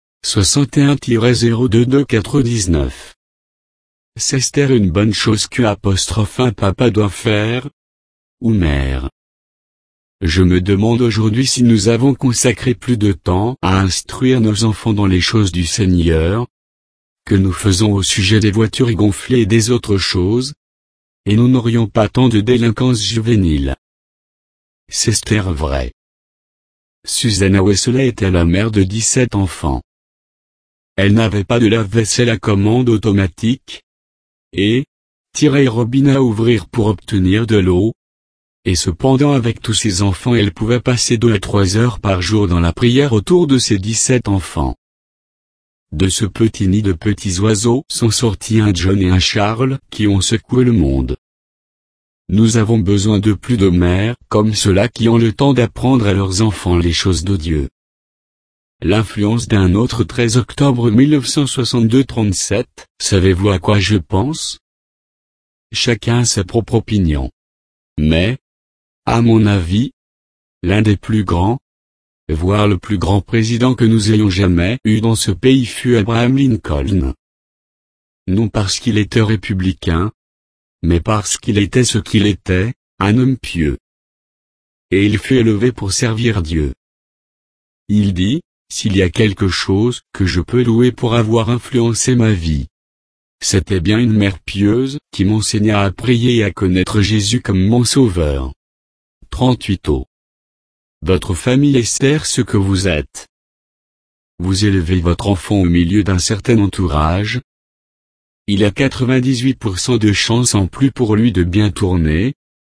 Speaker 1: 61-022-419. C'est Esther une bonne chose que un papa doit faire? Ou mère? Je me demande aujourd'hui si nous avons consacré plus de temps à instruire nos enfants dans les choses du Seigneur, que nous faisons au sujet des voitures gonflées et des autres choses, et nous n'aurions pas tant de délinquance juvénile. C'est Esther vrai. Susanna Wesley était la mère de 17 enfants. Elle n'avait pas de lave-vaisselle à commande automatique, et, tirer robine à ouvrir pour obtenir de l'eau, et cependant avec tous ses enfants elle pouvait passer 2 à 3 heures par jour dans la prière autour de ses 17 enfants. De ce petit nid de petits oiseaux sont sortis un John et un Charles qui ont secoué le monde. Nous avons besoin de plus de mères comme ceux-là qui ont le temps d'apprendre à leurs enfants les choses de Dieu. L'influence d'un autre 13 octobre 1962-37, savez-vous à quoi je pense? Chacun a sa propre opinion. Mais, à mon avis, l'un des plus grands, voire le plus grand président que nous ayons jamais eu dans ce pays fut Abraham Lincoln. Non parce qu'il était républicain, mais parce qu'il était ce qu'il était, un homme pieux. Et il fut élevé pour servir Dieu. Il dit, s'il y a quelque chose que je peux louer pour avoir influencé ma vie, c'était bien une mère pieuse qui m'enseigna à prier et à connaître Jésus comme mon sauveur. 38 ans. Votre famille Esther ce que vous êtes. Vous élevez votre enfant au milieu d'un certain entourage. Il a 98% de chance en plus pour lui de bien tourner.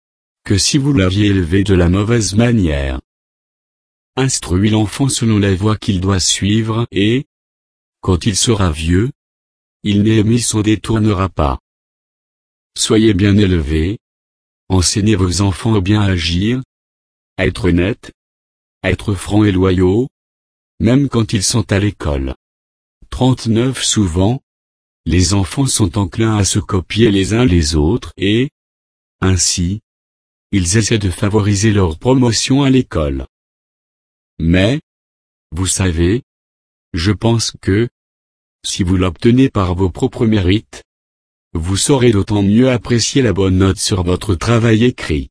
Speaker 1: que si vous l'aviez élevé de la mauvaise manière. Instruis l'enfant selon la voie qu'il doit suivre et, quand il sera vieux, il Néhémie s'en détournera pas. Soyez bien élevés, enseignez vos enfants à bien agir, à être honnêtes, à être francs et loyaux, même quand ils sont à l'école. 39 Souvent, les enfants sont enclins à se copier les uns les autres et, ainsi, ils essaient de favoriser leur promotion à l'école. Mais, vous savez, je pense que, si vous l'obtenez par vos propres mérites, vous saurez d'autant mieux apprécier la bonne note sur votre travail écrit.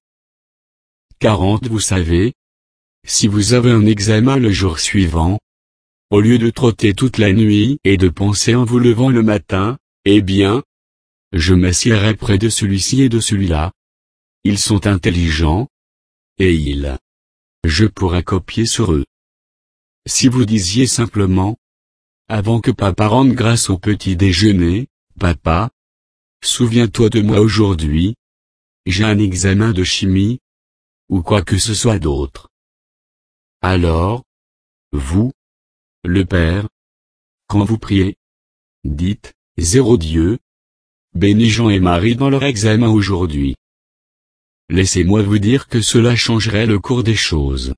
Speaker 1: 40 Vous savez, si vous avez un examen le jour suivant, au lieu de trotter toute la nuit et de penser en vous levant le matin, eh bien, je m'assiérai près de celui-ci et de celui-là. Ils sont intelligents, et je pourrai copier sur eux. Si vous disiez simplement, avant que papa rende grâce au petit déjeuner, papa, souviens-toi de moi aujourd'hui, j'ai un examen de chimie, ou quoi que ce soit d'autre. Alors, vous, le Père, quand vous priez, dites, 0 Dieu, bénis Jean et Marie dans leur examen aujourd'hui. Laissez-moi vous dire que cela changerait le cours des choses.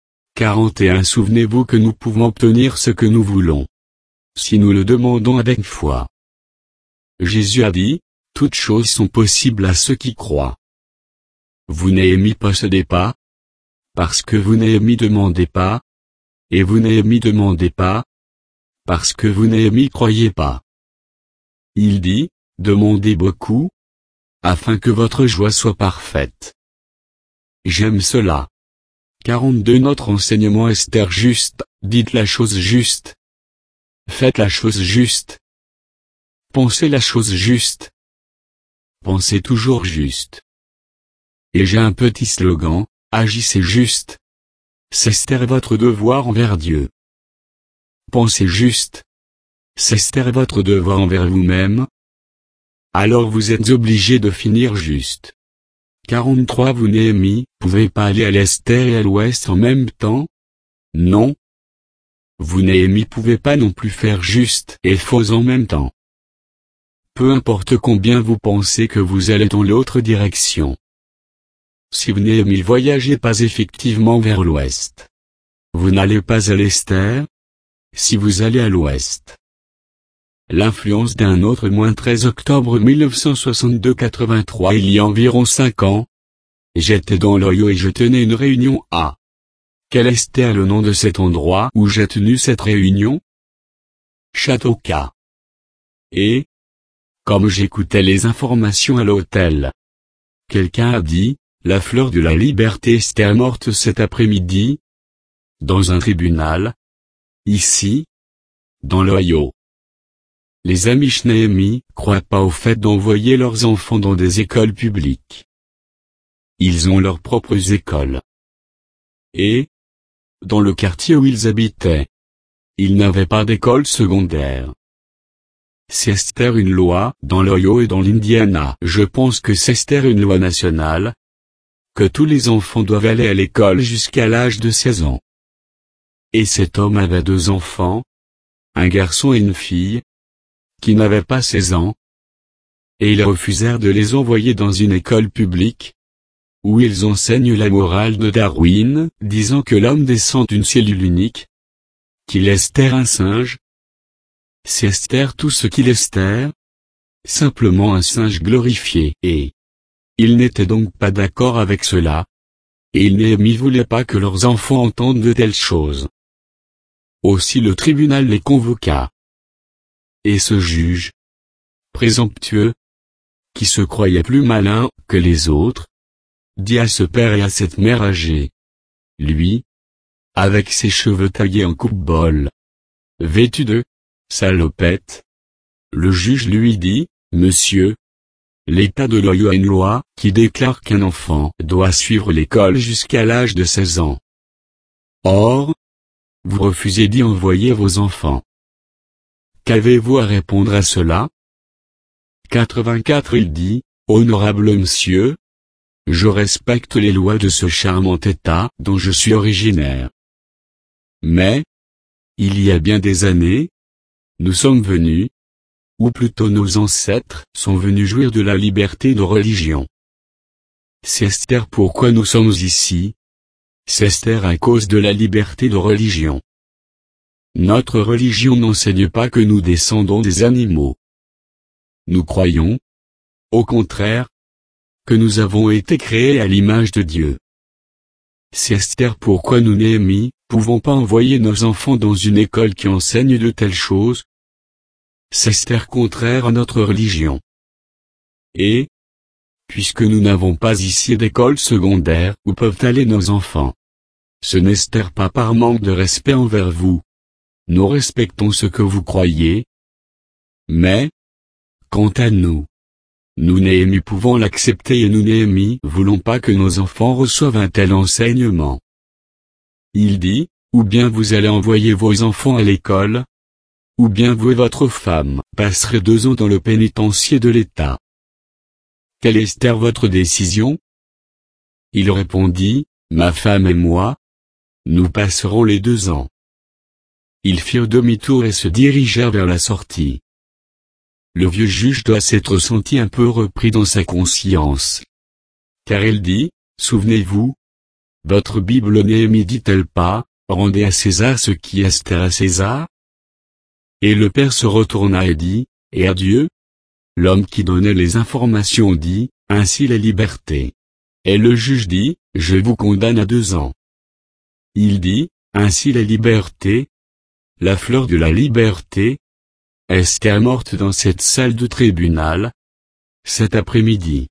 Speaker 1: 41 Souvenez-vous que nous pouvons obtenir ce que nous voulons, si nous le demandons avec foi. Jésus a dit, toutes choses sont possibles à ceux qui croient. Vous Néhémie possédez pas, parce que vous Néhémie demandez pas, et vous Néhémie demandez pas, parce que vous Néhémie croyez pas. Il dit, demandez beaucoup, afin que votre joie soit parfaite. J'aime cela. 42 Notre enseignement Esther juste, dites la chose juste. Faites la chose juste. Pensez la chose juste. Pensez toujours juste. Et j'ai un petit slogan, agissez juste. C'est Esther votre devoir envers Dieu. Pensez juste. C'est Esther votre devoir envers vous-même. Alors vous êtes obligé de finir juste. 43 Vous Néhémie, pouvez pas aller à l'est et à l'ouest en même temps? Non. Vous Néhémie pouvez pas non plus faire juste et faux en même temps. Peu importe combien vous pensez que vous allez dans l'autre direction. Si vous Néhémie voyagez pas effectivement vers l'ouest, vous n'allez pas à l'est, si vous allez à l'ouest. L'influence d'un autre - 13 octobre 1962 83 Il y a environ 5 ans. J'étais dans l'Ohio et je tenais une réunion à. Quel était le nom de cet endroit où j'ai tenu cette réunion? Chatoka. Et, comme j'écoutais les informations à l'hôtel, quelqu'un a dit, la fleur de la liberté est morte cet après-midi. Dans un tribunal. Ici. Dans l'Ohio. Les Amish Néhémie croient pas au fait d'envoyer leurs enfants dans des écoles publiques. Ils ont leurs propres écoles. Et, dans le quartier où ils habitaient, ils n'avaient pas d'école secondaire. C'est une loi dans l'Ohio et dans l'Indiana. Je pense que c'est une loi nationale, que tous les enfants doivent aller à l'école jusqu'à l'âge de 16 ans. Et cet homme avait 2 enfants, un garçon et une fille, qui n'avaient pas 16 ans, et ils refusèrent de les envoyer dans une école publique, où ils enseignent la morale de Darwin, disant que l'homme descend d'une cellule unique, qu'il est un singe. C'est tout ce qu'il est, simplement un singe glorifié, et ils n'étaient donc pas d'accord avec cela, et ils Néhémie voulaient pas que leurs enfants entendent de telles choses. Aussi le tribunal les convoqua. Et ce juge, présomptueux, qui se croyait plus malin que les autres, dit à ce père et à cette mère âgée. Lui, avec ses cheveux taillés en coupe-bol, vêtu de salopette, le juge lui dit, Monsieur, l'État de l'Ohio a une loi qui déclare qu'un enfant doit suivre l'école jusqu'à l'âge de 16 ans. Or, vous refusez d'y envoyer vos enfants. Qu'avez-vous à répondre à cela? 84 Il dit, Honorable monsieur, je respecte les lois de ce charmant État dont je suis originaire. Mais, il y a bien des années, nous sommes venus, ou plutôt nos ancêtres sont venus jouir de la liberté de religion. C'est Esther pourquoi nous sommes ici. C'est Esther à cause de la liberté de religion. Notre religion n'enseigne pas que nous descendons des animaux. Nous croyons, au contraire, que nous avons été créés à l'image de Dieu. C'est Esther pourquoi nous Néhémie, pouvons pas envoyer nos enfants dans une école qui enseigne de telles choses. C'est Esther contraire à notre religion. Et, puisque nous n'avons pas ici d'école secondaire où peuvent aller nos enfants, ce n'est Esther pas par manque de respect envers vous. Nous respectons ce que vous croyez. Mais, quant à nous, nous Néhémie pouvons l'accepter et nous Néhémie voulons pas que nos enfants reçoivent un tel enseignement. Il dit, ou bien vous allez envoyer vos enfants à l'école, ou bien vous et votre femme passerez 2 ans dans le pénitencier de l'État. Quelle est Esther votre décision? Il répondit, ma femme et moi, nous passerons les 2 ans. Ils firent demi-tour et se dirigèrent vers la sortie. Le vieux juge doit s'être senti un peu repris dans sa conscience. Car il dit, souvenez-vous, votre Bible Néhémie dit-elle pas, rendez à César ce qui est Esther à César? Et le père se retourna et dit, et à Dieu? L'homme qui donnait les informations dit, ainsi la liberté. Et le juge dit, je vous condamne à 2 ans. Il dit, ainsi la liberté, la fleur de la liberté. Esther morte dans cette salle de tribunal, cet après-midi.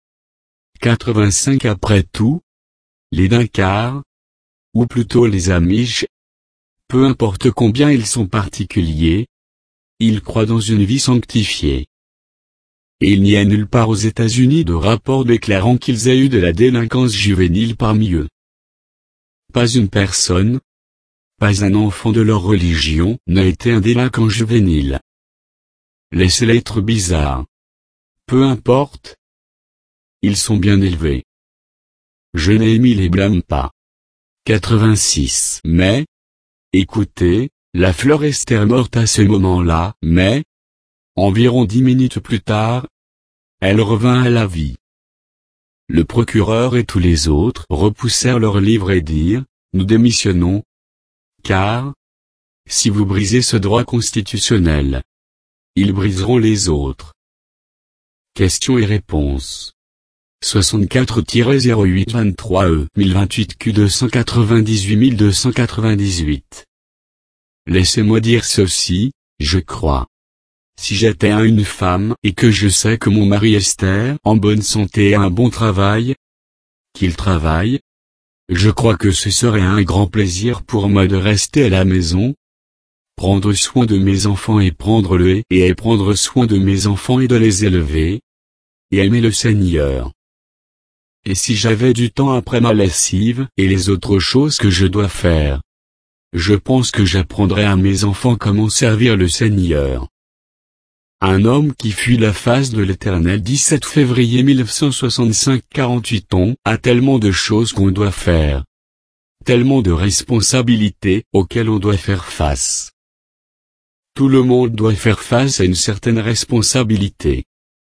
Speaker 1: 85 après tout, les Dinkars, ou plutôt les Amish, peu importe combien ils sont particuliers, ils croient dans une vie sanctifiée. Et il n'y a nulle part aux États-Unis de rapport déclarant qu'ils aient eu de la délinquance juvénile parmi eux. Pas une personne, pas un enfant de leur religion n'a été un délinquant juvénile. Laissez-les être bizarres. Peu importe. Ils sont bien élevés. Je Néhémie les blâme pas. 86. Mais, écoutez, la fleur Esther morte à ce moment-là, mais, environ 10 minutes plus tard, elle revint à la vie. Le procureur et tous les autres repoussèrent leurs livres et dirent, nous démissionnons. Car, si vous brisez ce droit constitutionnel, ils briseront les autres. Questions et réponses. 64-08-23 1028 Q 298 298. Laissez-moi dire ceci, je crois. Si j'étais une femme et que je sais que mon mari Esther en bonne santé et a un bon travail, qu'il travaille, je crois que ce serait un grand plaisir pour moi de rester à la maison, prendre soin de mes enfants et prendre soin de mes enfants et de les élever, et aimer le Seigneur. Et si j'avais du temps après ma lessive et les autres choses que je dois faire, je pense que j'apprendrais à mes enfants comment servir le Seigneur. Un homme qui fuit la face de l'Éternel 17 février 1965 48 ans a tellement de choses qu'on doit faire. Tellement de responsabilités auxquelles on doit faire face. Tout le monde doit faire face à une certaine responsabilité.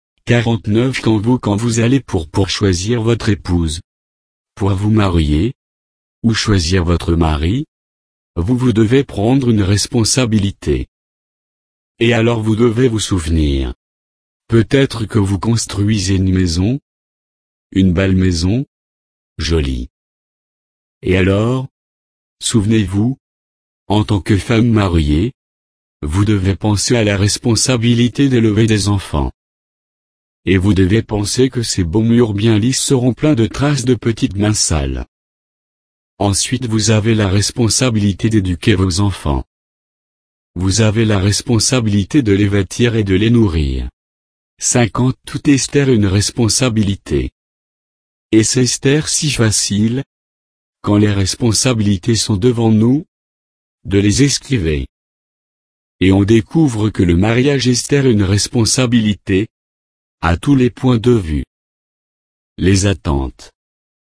Speaker 1: 49 Quand vous allez pour choisir votre épouse, pour vous marier, ou choisir votre mari, vous devez prendre une responsabilité. Et alors vous devez vous souvenir. Peut-être que vous construisez une maison. Une belle maison. Jolie. Et alors, souvenez-vous, en tant que femme mariée, vous devez penser à la responsabilité d'élever des enfants. Et vous devez penser que ces beaux murs bien lisses seront pleins de traces de petites mains sales. Ensuite vous avez la responsabilité d'éduquer vos enfants. Vous avez la responsabilité de les vêtir et de les nourrir. 50 Tout Esther une responsabilité. Et c'est Esther si facile, quand les responsabilités sont devant nous, de les esquiver. Et on découvre que le mariage Esther une responsabilité, à tous les points de vue. Les attentes.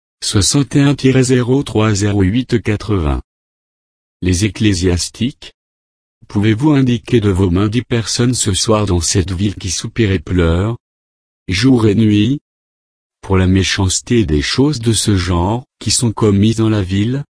Speaker 1: 61-030880. Les ecclésiastiques. Pouvez-vous indiquer de vos mains 10 personnes ce soir dans cette ville qui soupirent et pleurent, jour et nuit, pour la méchanceté des choses de ce genre, qui sont commises dans la ville?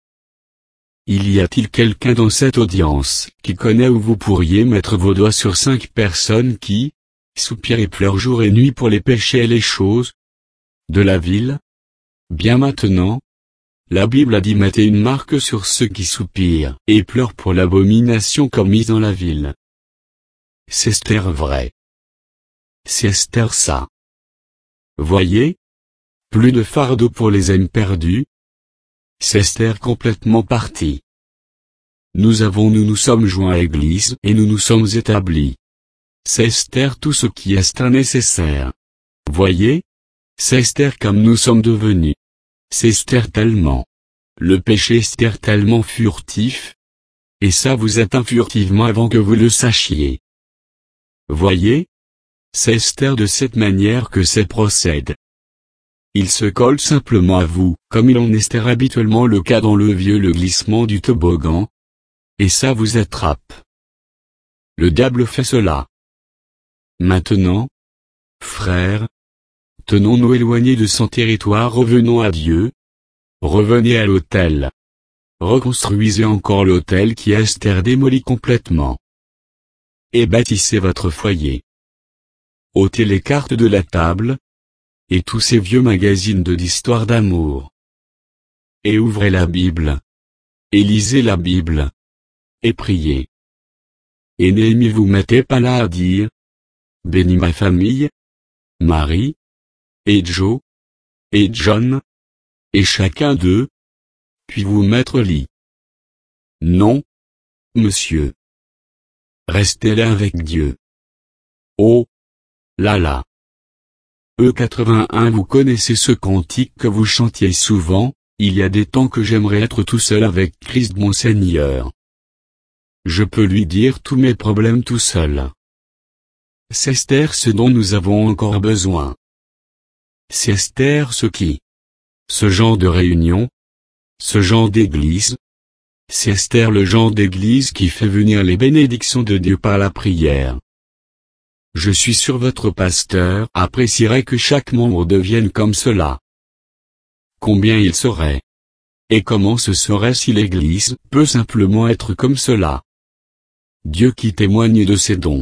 Speaker 1: Y a-t-il quelqu'un dans cette audience, qui connaît où vous pourriez mettre vos doigts sur 5 personnes qui, soupirent et pleurent jour et nuit pour les péchés et les choses de la ville? Bien maintenant, la Bible a dit mettez une marque sur ceux qui soupirent et pleurent pour l'abomination commise dans la ville. C'est Esther vrai. C'est Esther ça. Voyez? Plus de fardeau pour les âmes perdues. C'est Esther complètement partie. Nous nous sommes joints à l'Église et nous nous sommes établis. C'est Esther tout ce qui est nécessaire. Voyez? C'est Esther comme nous sommes devenus. C'est Esther tellement. Le péché Esther tellement furtif. Et ça vous atteint furtivement avant que vous le sachiez. Voyez? C'est Esther de cette manière que c'est procède. Il se colle simplement à vous, comme il en est habituellement le cas dans le glissement du toboggan. Et ça vous attrape. Le diable fait cela. Maintenant, frères, tenons-nous éloignés de son territoire, revenons à Dieu. Revenez à l'autel. Reconstruisez encore l'autel qui est Esther démoli complètement. Et bâtissez votre foyer. Ôtez les cartes de la table, et tous ces vieux magazines d'histoire d'amour. Et ouvrez la Bible. Et lisez la Bible. Et priez. Et Néhémie vous mettez pas là à dire, bénis ma famille, Marie, et Joe, et John, et chacun d'eux, puis vous mettre lit. Non, monsieur. Restez là avec Dieu. Oh, là là. E81 vous connaissez ce cantique que vous chantiez souvent, il y a des temps que j'aimerais être tout seul avec Christ mon Seigneur. Je peux lui dire tous mes problèmes tout seul. C'est Esther ce dont nous avons encore besoin. C'est Esther ce genre de réunion, ce genre d'église. C'est Esther le genre d'église qui fait venir les bénédictions de Dieu par la prière. Je suis sûr votre pasteur apprécierait que chaque membre devienne comme cela. Combien il serait? Et comment ce serait si l'église peut simplement être comme cela? Dieu qui témoigne de ses dons.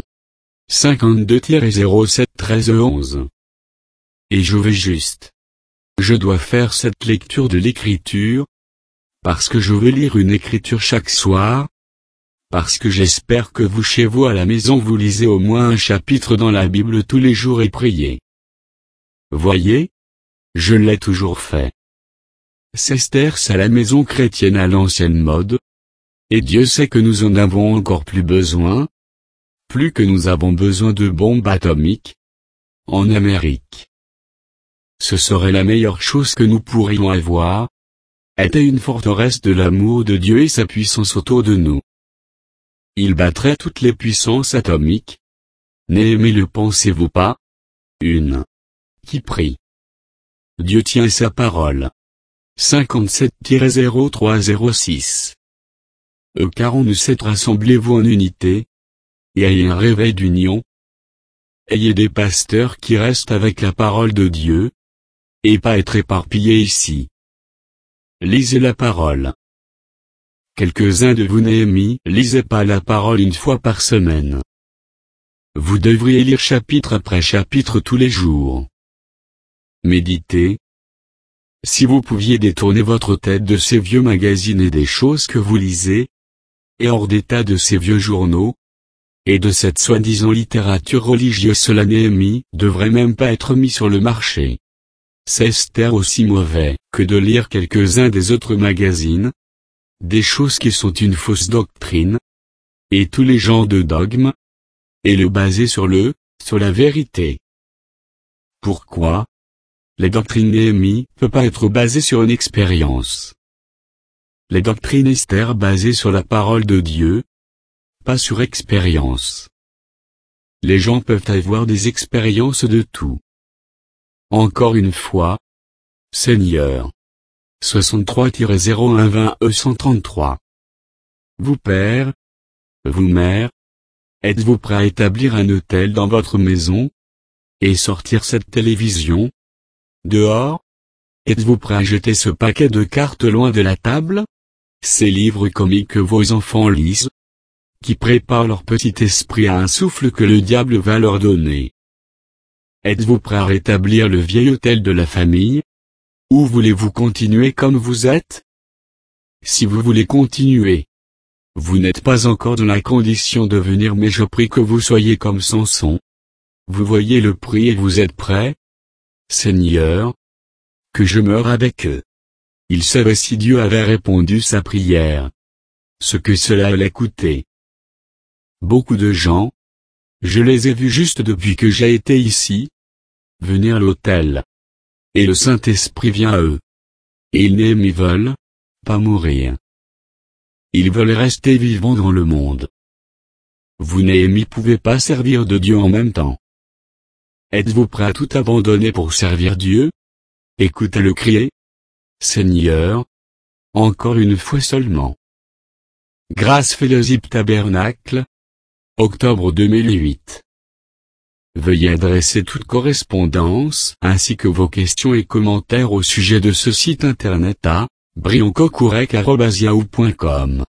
Speaker 1: 52-07-13-11. Et je vais juste. Je dois faire cette lecture de l'écriture. Parce que je vais lire une écriture chaque soir. Parce que j'espère que vous chez vous à la maison vous lisez au moins un chapitre dans la Bible tous les jours et priez. Voyez? Je l'ai toujours fait. C'est Esther à la maison chrétienne à l'ancienne mode. Et Dieu sait que nous en avons encore plus besoin. Plus que nous avons besoin de bombes atomiques. En Amérique. Ce serait la meilleure chose que nous pourrions avoir. Était une forteresse de l'amour de Dieu et sa puissance autour de nous. Il battrait toutes les puissances atomiques. Néhémie le pensez-vous pas? Une. Qui prie. Dieu tient sa parole. 57-0306. E47 rassemblez-vous en unité. Et ayez un réveil d'union. Ayez des pasteurs qui restent avec la parole de Dieu. Et pas être éparpillés ici. Lisez la parole. Quelques-uns de vous Néhémie lisez pas la parole une fois par semaine. Vous devriez lire chapitre après chapitre tous les jours. Méditez. Si vous pouviez détourner votre tête de ces vieux magazines et des choses que vous lisez, et hors d'état de ces vieux journaux, et de cette soi-disant littérature religieuse, cela Néhémie devrait même pas être mis sur le marché. C'est Esther aussi mauvais que de lire quelques-uns des autres magazines, des choses qui sont une fausse doctrine, et tous les genres de dogmes, et le baser sur la vérité. Pourquoi? Les doctrines Néhémie peut pas être basées sur une expérience. Les doctrines Esther basées sur la parole de Dieu, pas sur expérience. Les gens peuvent avoir des expériences de tout. Encore une fois, Seigneur. 63-0120 E133. Vous père, vous mère, êtes-vous prêt à établir un hôtel dans votre maison? Et sortir cette télévision? Dehors? Êtes-vous prêt à jeter ce paquet de cartes loin de la table? Ces livres comiques que vos enfants lisent? Qui préparent leur petit esprit à un souffle que le diable va leur donner? Êtes-vous prêt à rétablir le vieil hôtel de la famille? Ou voulez-vous continuer comme vous êtes? Si vous voulez continuer, vous n'êtes pas encore dans la condition de venir, mais je prie que vous soyez comme Samson. Vous voyez le prix et vous êtes prêts? Seigneur, que je meure avec eux. Il savait si Dieu avait répondu sa prière. Ce que cela allait coûter. Beaucoup de gens, je les ai vus juste depuis que j'ai été ici, venir à l'hôtel. Et le Saint-Esprit vient à eux. Et ils n'aiment, ils veulent pas mourir. Ils veulent rester vivants dans le monde. Vous n'aimez pouvez pas servir de Dieu en même temps. Êtes-vous prêt à tout abandonner pour servir Dieu? Écoutez-le crier. Seigneur, encore une fois seulement. Grace Fellowship Tabernacle, octobre 2008. Veuillez adresser toute correspondance ainsi que vos questions et commentaires au sujet de ce site internet à brioncocourec@yahoo.com.